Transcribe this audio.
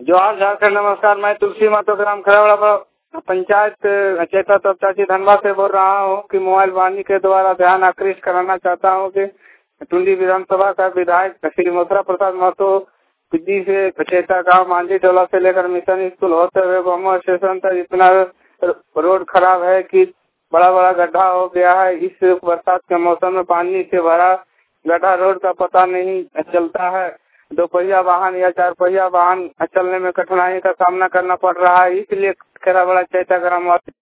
जोहार झारखंड नमस्कार। मैं तुलसी मातो ग्राम खरावड़ा पंचायत चेता तपचाची धनबाद से बोल रहा हूँ कि मोबाइल वाणी के द्वारा ध्यान आकृष्ट कराना चाहता हूँ कि टुंडी विधानसभा का विधायक श्री मथुरा प्रसाद महतो जी से चेता गाँव मांझी टोला से लेकर मिशन स्कूल होते हुए बम्बा स्टेशन तक इतना रोड खराब है कि बड़ा बड़ा गड्ढा हो गया है। इस बरसात के मौसम में पानी से भरा गड्ढा रोड का पता नहीं चलता है। दो पहिया वाहन या चार पहिया वाहन चलने में कठिनाई का सामना करना पड़ रहा है। इसलिए खरावड़ा चैता ग्राम